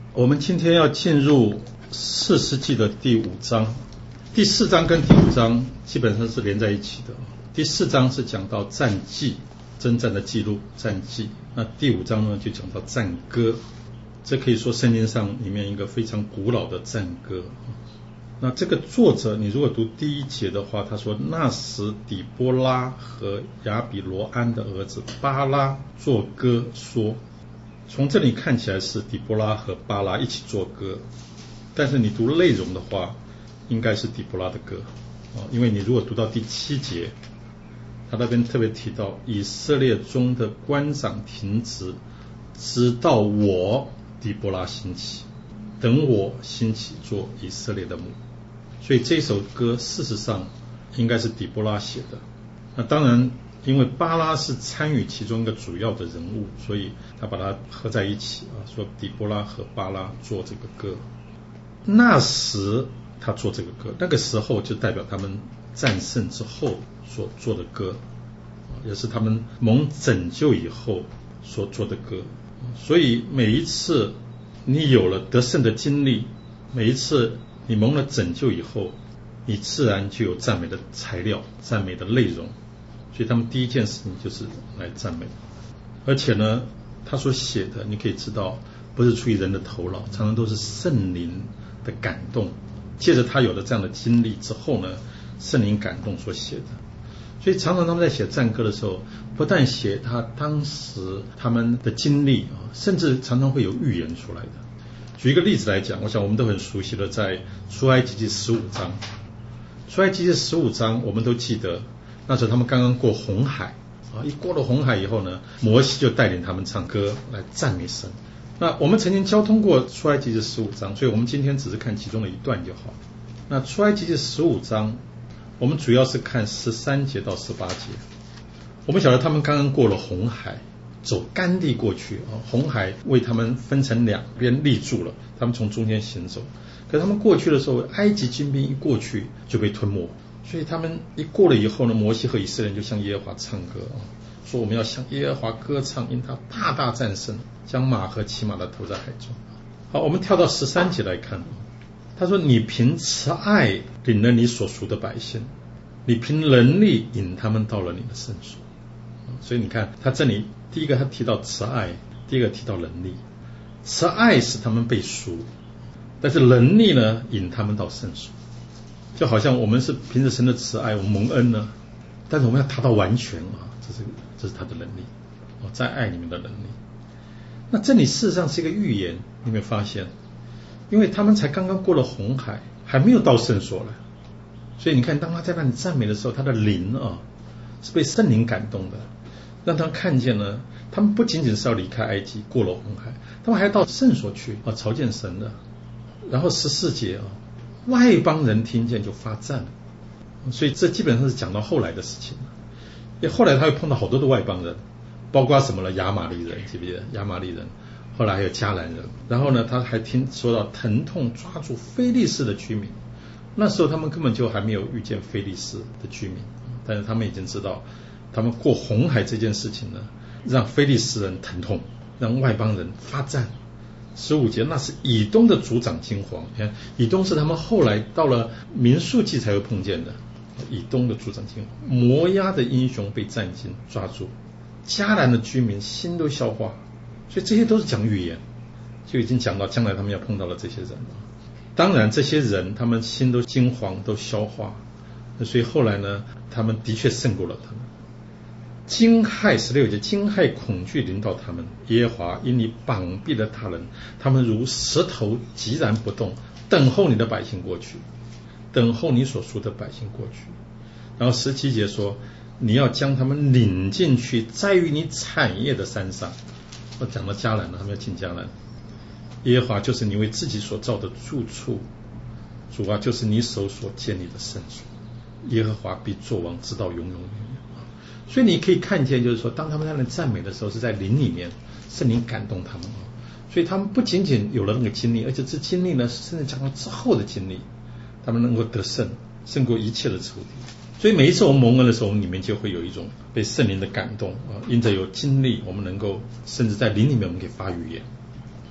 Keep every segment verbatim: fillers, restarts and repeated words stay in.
我们今天要进入士师记的第五章，第四章跟第五章基本上是连在一起的。第四章是讲到战绩，征战的记录，战绩。那第五章呢就讲到战歌，这可以说圣经上里面一个非常古老的战歌。那这个作者，你如果读第一节的话，他说那时底波拉和亚比罗安的儿子巴拉作歌说，从这里看起来是底波拉和巴拉一起作歌，但是你读内容的话，应该是底波拉的歌，因为你如果读到第七节，他那边特别提到以色列中的官长停职，直到我底波拉兴起，等我兴起做以色列的母。所以这首歌事实上应该是底波拉写的。那当然因为巴拉是参与其中一个主要的人物，所以他把它合在一起啊，说底波拉和巴拉做这个歌。那时他做这个歌，那个时候就代表他们战胜之后所做的歌，也是他们蒙拯救以后所做的歌。所以每一次你有了得胜的经历，每一次你蒙了拯救以后，你自然就有赞美的材料，赞美的内容。所以他们第一件事情就是来赞美。而且呢，他所写的你可以知道不是出于人的头脑，常常都是圣灵的感动，借着他有了这样的经历之后呢，圣灵感动所写的。所以常常他们在写战歌的时候，不但写他当时他们的经历，甚至常常会有预言出来的。举一个例子来讲，我想我们都很熟悉的，在出埃及记十五章，出埃及记十五章我们都记得，那时候他们刚刚过红海啊，一过了红海以后呢，摩西就带领他们唱歌来赞美神。那我们曾经交通过出埃及记十五章，所以我们今天只是看其中的一段就好。那出埃及记十五章我们主要是看十三节到十八节。我们晓得他们刚刚过了红海，走干地过去啊，红海为他们分成两边立住了，他们从中间行走。可是他们过去的时候，埃及军兵一过去就被吞没，所以他们一过了以后呢，摩西和以色列人就向耶和华唱歌啊，说我们要向耶和华歌唱，因他大大战胜，将马和骑马的投在海中。好，我们跳到十三节来看，他说你凭慈爱领了你所属的百姓，你凭能力引他们到了你的圣所。所以你看他这里第一个他提到慈爱，第二个提到能力。慈爱使他们被赎，但是能力呢引他们到圣所。就好像我们是凭着神的慈爱我们蒙恩呢，但是我们要达到完全啊，这是这是他的能力，在爱里面的能力。那这里事实上是一个预言，你有没有发现？因为他们才刚刚过了红海，还没有到圣所来，所以你看当他在那里赞美的时候，他的灵啊是被圣灵感动的，让他看见呢，他们不仅仅是要离开埃及过了红海，他们还要到圣所去啊朝见神的。然后十四节啊，外邦人听见就发战，所以这基本上是讲到后来的事情。也后来他会碰到好多的外邦人，包括什么呢？亚玛力人，记不记得亚玛力人？后来还有迦南人。然后呢，他还听说到疼痛抓住非利士的居民。那时候他们根本就还没有遇见非利士的居民，但是他们已经知道，他们过红海这件事情呢，让非利士人疼痛，让外邦人发战。十五节，那是以东的族长惊惶。你看，以东是他们后来到了民数记才会碰见的。以东的族长惊惶，摩押的英雄被战惊抓住，迦南的居民心都消化。所以这些都是讲预言，就已经讲到将来他们要碰到了这些人。当然这些人他们心都惊惶，都消化，所以后来呢，他们的确胜过了他们。惊骇十六节，惊骇恐惧临到他们，耶和华因你绑闭了他人，他们如石头寂然不动，等候你的百姓过去，等候你所属的百姓过去。然后十七节说，你要将他们领进去，栽于你产业的山上。我讲到迦南了，他们要进迦南。耶和华就是你为自己所造的住处，主啊就是你手所建立的圣所，耶和华必作王直到永永远远。所以你可以看见，就是说当他们在那赞美的时候，是在灵里面圣灵感动他们，所以他们不仅仅有了那个经历，而且这经历呢甚至讲到之后的经历，他们能够得胜，胜过一切的仇敌。所以每一次我们蒙恩的时候，我们里面就会有一种被圣灵的感动啊，因着有经历，我们能够甚至在灵里面我们可以发语言。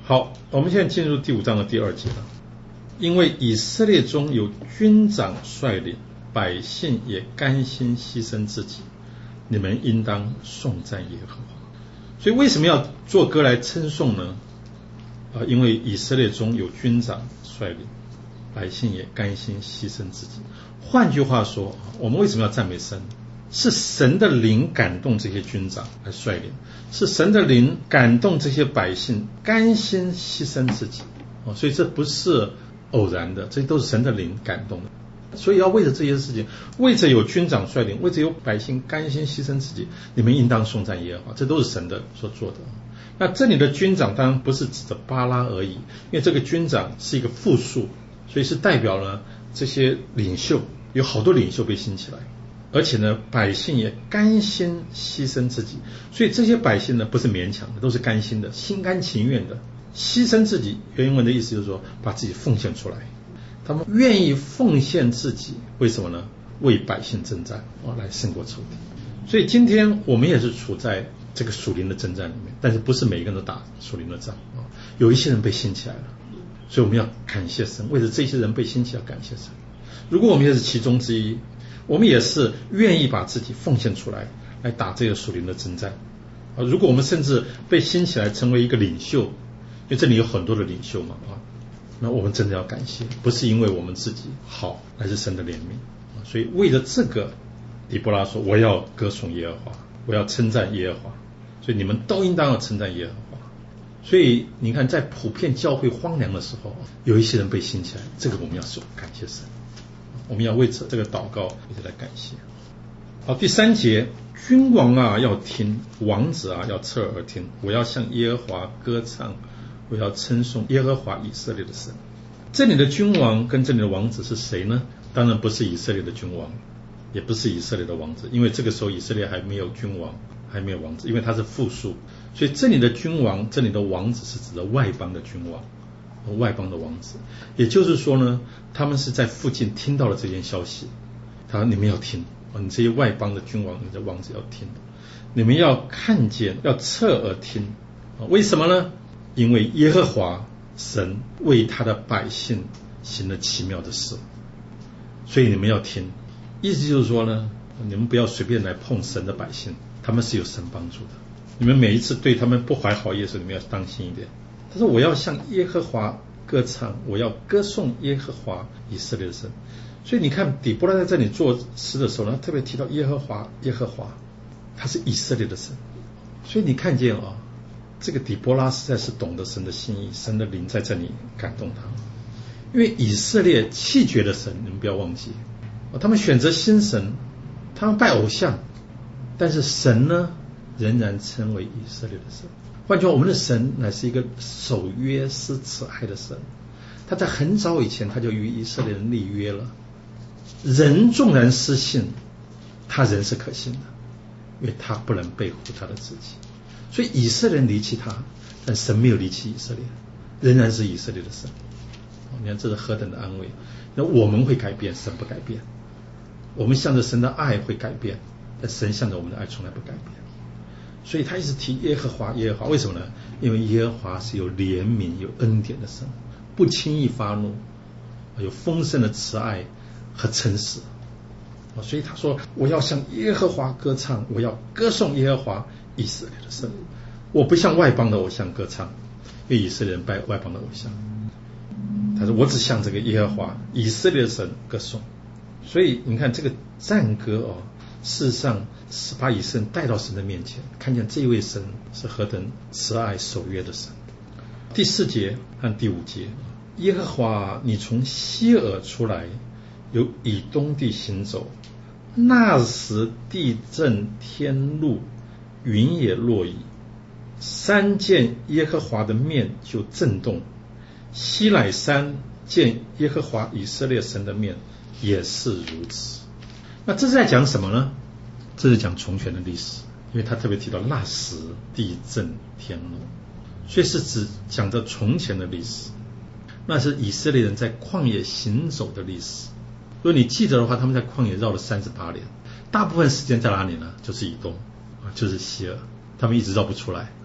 好，我们现在进入第五章的第二节了。因为以色列中有军长率领，百姓也甘心牺牲自己，你们应当颂赞耶和华。所以为什么要做歌来称颂呢？呃，因为以色列中有军长率领，百姓也甘心牺牲自己。换句话说，我们为什么要赞美神？是神的灵感动这些军长来率领，是神的灵感动这些百姓甘心牺牲自己。哦，所以这不是偶然的，这都是神的灵感动的。所以要为着这些事情，为着有军长率领，为着有百姓甘心牺牲自己，你们应当颂赞耶和华，这都是神的所做的。那这里的军长当然不是指的巴拉而已，因为这个军长是一个复数，所以是代表了这些领袖，有好多领袖被兴起来，而且呢百姓也甘心牺牲自己。所以这些百姓呢不是勉强的，都是甘心的，心甘情愿的牺牲自己。原文的意思就是说把自己奉献出来，他们愿意奉献自己，为什么呢？为百姓征战，哦，来胜过仇敌。所以今天我们也是处在这个属灵的征战里面，但是不是每一个人都打属灵的仗，哦，有一些人被兴起来了，所以我们要感谢神，为了这些人被兴起要感谢神。如果我们也是其中之一，我们也是愿意把自己奉献出来来打这个属灵的征战。啊，如果我们甚至被兴起来成为一个领袖，因为这里有很多的领袖嘛，啊，那我们真的要感谢，不是因为我们自己好，乃是神的怜悯。所以为了这个，底波拉说我要歌颂耶和华，我要称赞耶和华，所以你们都应当要称赞耶和华。所以你看在普遍教会荒凉的时候，有一些人被兴起来，这个我们要说感谢神，我们要为这个祷告一直来感谢。好，第三节，君王啊要听，王子啊要侧耳听，我要向耶和华歌唱，我要称颂耶和华以色列的神。这里的君王跟这里的王子是谁呢？当然不是以色列的君王，也不是以色列的王子，因为这个时候以色列还没有君王，还没有王子，因为他是复数。所以这里的君王，这里的王子是指的外邦的君王，外邦的王子。也就是说呢，他们是在附近听到了这件消息，他说你们要听，你这些外邦的君王，你的王子要听，你们要看见，要侧耳听。为什么呢？因为耶和华神为他的百姓行了奇妙的事，所以你们要听。意思就是说呢，你们不要随便来碰神的百姓，他们是有神帮助的。你们每一次对他们不怀好意的时候，你们要当心一点。他说我要向耶和华歌唱，我要歌颂耶和华以色列的神。所以你看底波拉在这里作诗的时候呢，特别提到耶和华，耶和华他是以色列的神。所以你看见啊，这个底波拉实在是懂得神的心意，神的灵在这里感动他。因为以色列弃绝了神，你们不要忘记，他们选择新神，他们拜偶像，但是神呢仍然称为以色列的神。换句话，我们的神乃是一个守约施慈爱的神，他在很早以前他就与以色列人立约了。人纵然失信，他仍是可信的，因为他不能背负他的自己。所以以色列人离弃他，但神没有离弃以色列，仍然是以色列的神。你看这是何等的安慰。那我们会改变，神不改变。我们向着神的爱会改变，但神向着我们的爱从来不改变。所以他一直提耶和华，耶和华，为什么呢？因为耶和华是有怜悯有恩典的神，不轻易发怒，有丰盛的慈爱和诚实。所以他说我要向耶和华歌唱，我要歌颂耶和华以色列的神。我不向外邦的偶像歌唱，因为以色列人拜外邦的偶像。他说我只向这个耶和华以色列的神歌颂。所以你看这个赞歌哦，事实上是把以色列人带到神的面前，看见这位神是何等慈爱守约的神。第四节和第五节，耶和华你从西珥出来，由以东地行走，那时地震天怒，云也落矣，山见耶和华的面就震动，西乃山见耶和华以色列神的面也是如此。那这是在讲什么呢？这是讲从前的历史，因为他特别提到那时地震天怒，所以是指讲着从前的历史，那是以色列人在旷野行走的历史。如果你记得的话，他们在旷野绕了三十八年，大部分时间在哪里呢？就是以东，就是西珥，他们一直绕不出来。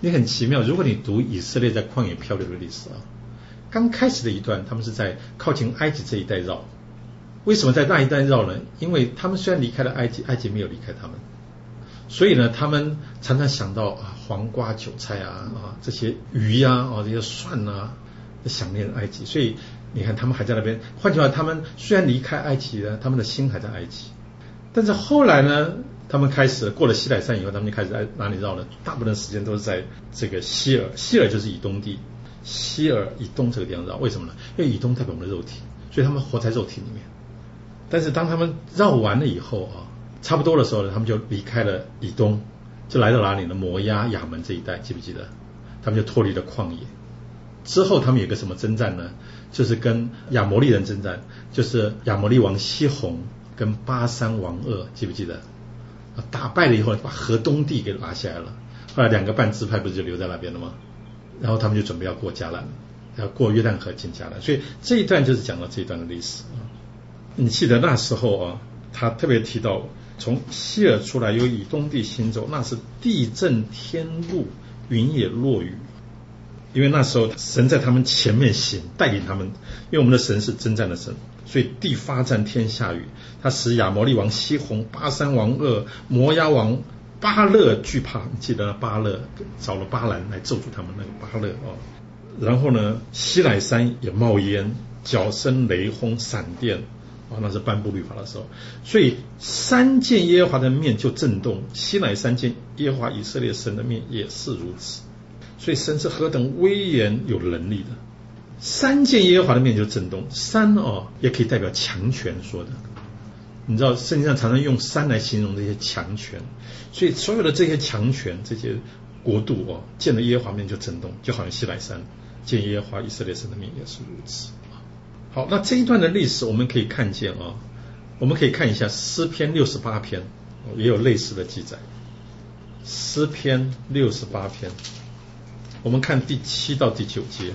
你很奇妙，如果你读以色列在旷野漂流的历史啊，刚开始的一段他们是在靠近埃及这一带绕。为什么在那一带绕呢？因为他们虽然离开了埃及，埃及没有离开他们，所以呢他们常常想到啊黄瓜韭菜啊啊这些鱼啊啊这些蒜啊，想念埃及。所以你看他们还在那边，换句话他们虽然离开埃及呢，他们的心还在埃及。但是后来呢，他们开始过了西乃山以后，他们就开始在哪里绕呢？大部分时间都是在这个希尔，希尔就是以东地，希尔以东这个地方绕。为什么呢？因为以东代表我们的肉体，所以他们活在肉体里面。但是当他们绕完了以后啊，差不多的时候呢，他们就离开了以东，就来到哪里呢？摩押、亚门这一带，记不记得？他们就脱离了旷野。之后他们有个什么征战呢？就是跟亚摩利人征战，就是亚摩利王西宏跟巴珊王噩，记不记得？打败了以后，把河东地给拿下来了。后来两个半支派不是就留在那边了吗？然后他们就准备要过迦南，要过约旦河进迦南。所以这一段就是讲到这一段的历史啊。你记得那时候啊，他特别提到从希尔出来，由以东地行走，那是地震天露，云也落雨。因为那时候神在他们前面行，带领他们。因为我们的神是征战的神，所以地发战，天下雨。他使亚摩利王西宏、巴珊王噩、摩押王巴勒惧怕。你记得巴勒找了巴兰来咒诅他们那个巴勒哦。然后呢，西乃山也冒烟，角声雷轰闪电。哦，那是颁布律法的时候。所以三见耶和华的面就震动，西乃山见耶和华以色列神的面也是如此。所以神是何等威严有能力的。山见耶和华的面就震动，山哦也可以代表强权说的。你知道圣经上常常用山来形容这些强权，所以所有的这些强权这些国度哦，见了耶和华面就震动，就好像西乃山见耶和华以色列神的面也是如此。好，那这一段的历史我们可以看见啊，我们可以看一下诗篇六十八篇，也有类似的记载。诗篇六十八篇，我们看第七到第九节。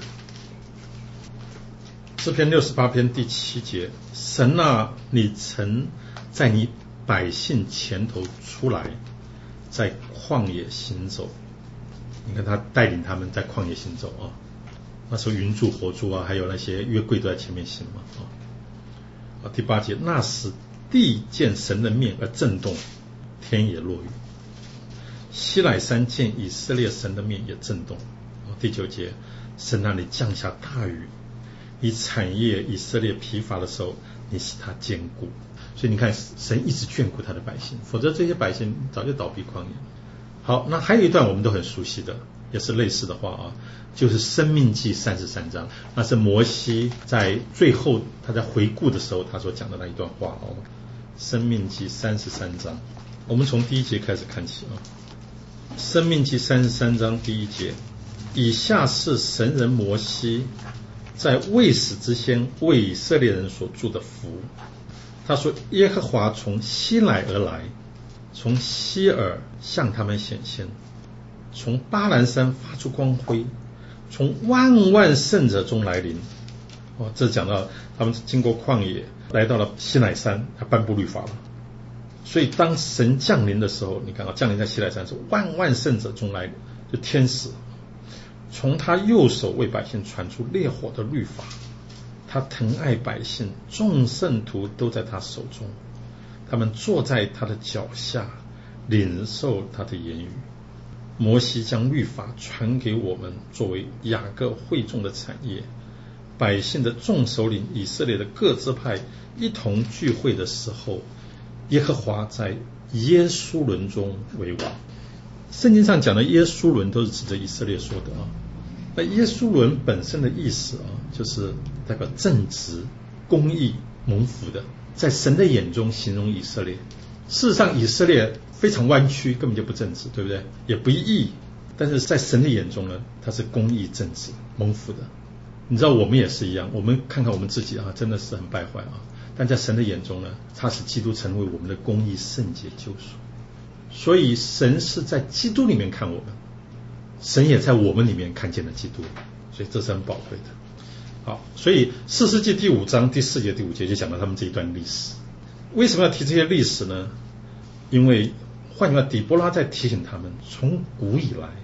诗篇六十八篇第七节，神啊，你曾在你百姓前头出来，在旷野行走。你看他带领他们在旷野行走啊。那时候云柱火柱啊，还有那些约柜都在前面行嘛啊。第八节，那时地见神的面而震动，天也落雨。西乃山见以色列神的面也震动。第九节，神那里降下大雨，以产业以色列疲乏的时候，你使他坚固。所以你看，神一直眷顾他的百姓，否则这些百姓早就倒闭旷野。好，那还有一段我们都很熟悉的，也是类似的话啊，就是申命记三十三章，那是摩西在最后他在回顾的时候他所讲的那一段话哦。申命记三十三章，我们从第一节开始看起啊。申命记三十三章第一节，以下是神人摩西在未死之前为以色列人所祝的福。他说，耶和华从西乃而来，从西尔向他们显现，从巴兰山发出光辉，从万万圣者中来临。哦，这讲到他们经过旷野来到了西乃山，他颁布律法了。所以当神降临的时候，你看到降临在西乃山的时候，万万圣者中来临，就天使从他右手为百姓传出烈火的律法。他疼爱百姓，众圣徒都在他手中，他们坐在他的脚下，领受他的言语。摩西将律法传给我们，作为雅各会众的产业。百姓的众首领，以色列的各支派一同聚会的时候，耶和华在耶书崙中为王。圣经上讲的耶书崙都是指着以色列说的啊。那耶书崙本身的意思啊，就是代表正直、公义、蒙福的，在神的眼中形容以色列。事实上以色列非常弯曲，根本就不正直，对不对？也不义，但是在神的眼中呢，他是公义、正直、蒙福的。你知道我们也是一样，我们看看我们自己啊，真的是很败坏啊，但在神的眼中呢，他使基督成为我们的公义、圣洁、救赎。所以神是在基督里面看我们，神也在我们里面看见了基督，所以这是很宝贵的。好，所以士师记第五章第四节第五节就讲到他们这一段历史。为什么要提这些历史呢？因为换句话，底波拉在提醒他们，从古以来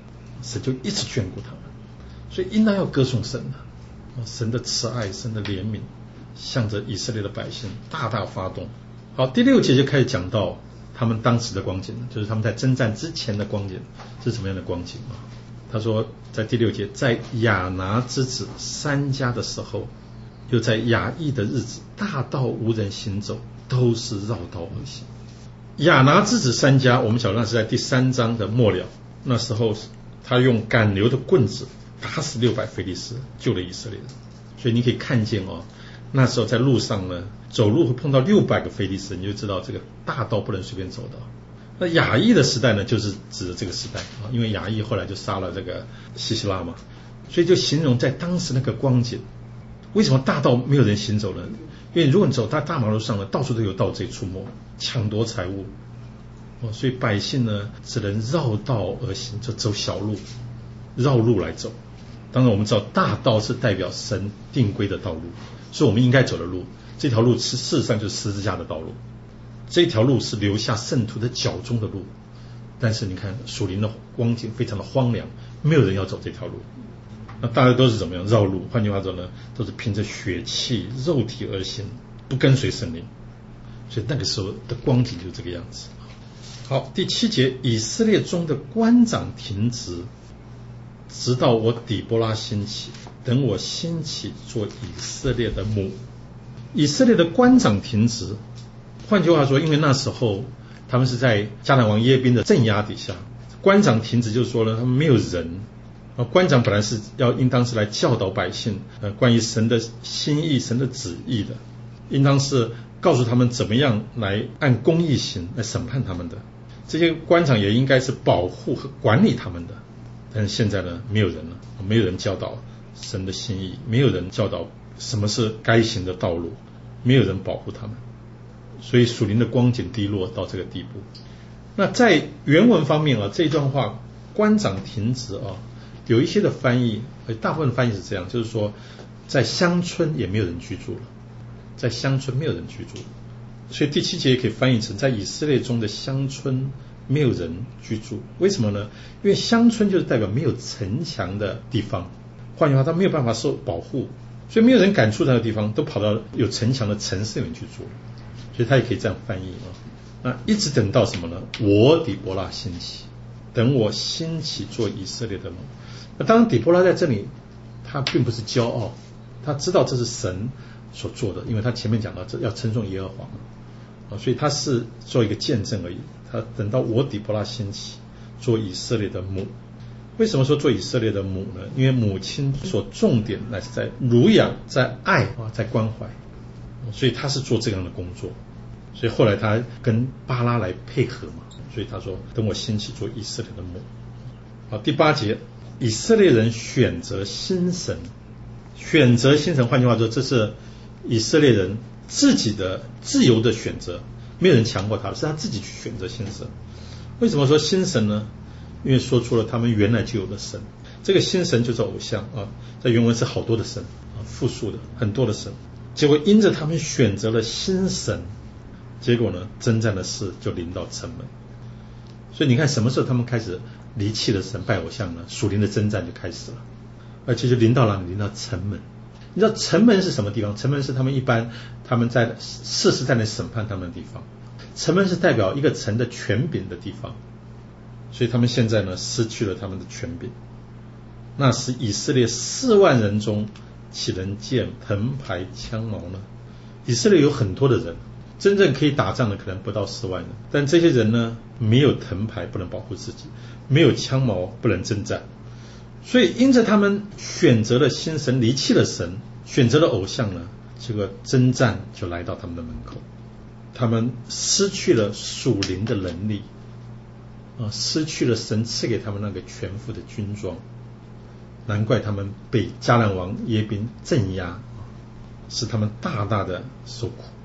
神就一直眷顾他们，所以应当要歌颂神的，神的慈爱，神的怜悯，向着以色列的百姓大大发动。好，第六节就开始讲到他们当时的光景，就是他们在征战之前的光景是什么样的光景啊？他说在第六节，在亚拿之子三家的时候，又在亚裔的日子，大道无人行走，都是绕道而行。亚拿之子三家，我们晓得那是在第三章的末了，那时候他用赶牛的棍子打死六百非利士，救了以色列人。所以你可以看见哦，那时候在路上呢，走路会碰到六百个非利士，你就知道这个大道不能随便走的。那亚裔的时代呢，就是指的这个时代啊，因为亚裔后来就杀了这个西西拉嘛，所以就形容在当时那个光景。为什么大道没有人行走呢？因为如果你走在大马路上呢，到处都有盗贼出没，抢夺财物，哦，所以百姓呢只能绕道而行，就走小路，绕路来走。当然我们知道大道是代表神定规的道路，是我们应该走的路，这条路事实上就是十字架的道路，这条路是留下圣徒的脚中的路。但是你看属灵的光景非常的荒凉，没有人要走这条路，那大家都是怎么样绕路？换句话说呢，都是凭着血气肉体而行，不跟随圣灵。所以那个时候的光景就是这个样子。好，第七节，以色列中的官长停职，直到我底波拉兴起，等我兴起做以色列的母。以色列的官长停职，换句话说，因为那时候他们是在迦南王耶宾的镇压底下，官长停职就是说呢，他们没有人。官长本来是要应当是来教导百姓呃关于神的心意、神的旨意的，应当是告诉他们怎么样来按公义行来审判他们的。这些官长也应该是保护和管理他们的。但是现在呢，没有人了，没有人教导神的心意，没有人教导什么是该行的道路，没有人保护他们，所以属灵的光景低落到这个地步。那在原文方面啊，这段话官长停职啊，有一些的翻译，大部分的翻译是这样，就是说在乡村也没有人居住了，在乡村没有人居住了，所以第七节也可以翻译成在以色列中的乡村没有人居住。为什么呢？因为乡村就是代表没有城墙的地方，换句话他没有办法受保护，所以没有人敢住那个地方，都跑到有城墙的城市里面去住，所以他也可以这样翻译啊。那一直等到什么呢？我底波拉兴起，等我兴起做以色列的母。那当然底波拉在这里他并不是骄傲，他知道这是神所做的，因为他前面讲到这要称颂耶和华嘛，所以他是做一个见证而已。他等到我底波拉兴起做以色列的母。为什么说做以色列的母呢？因为母亲所重点乃是在乳养，在爱啊，在关怀，所以他是做这样的工作。所以后来他跟巴拉来配合嘛，所以他说等我兴起做以色列的母。好，第八节，以色列人选择新神，选择新神，换句话说，这是以色列人自己的自由的选择，没有人强迫他，是他自己去选择新神。为什么说新神呢？因为说出了他们原来就有的神，这个新神就是偶像啊，在原文是好多的神啊，复数的很多的神。结果因着他们选择了新神，结果呢，征战的事就临到城门。所以你看什么时候他们开始离弃了神拜偶像呢？属灵的征战就开始了，而且就临到了临到城门。你知道城门是什么地方？城门是他们一般他们在世世代代审判他们的地方，城门是代表一个城的权柄的地方。所以他们现在呢失去了他们的权柄。那时以色列四万人中岂能见藤牌枪矛呢？以色列有很多的人，真正可以打仗的可能不到四万人，但这些人呢没有藤牌不能保护自己，没有枪矛不能征战。所以因着他们选择了新神，离弃了神，选择了偶像呢，这个征战就来到他们的门口。他们失去了属灵的能力啊，失去了神赐给他们那个全副的军装，难怪他们被迦南王耶宾镇压，使他们大大的受苦。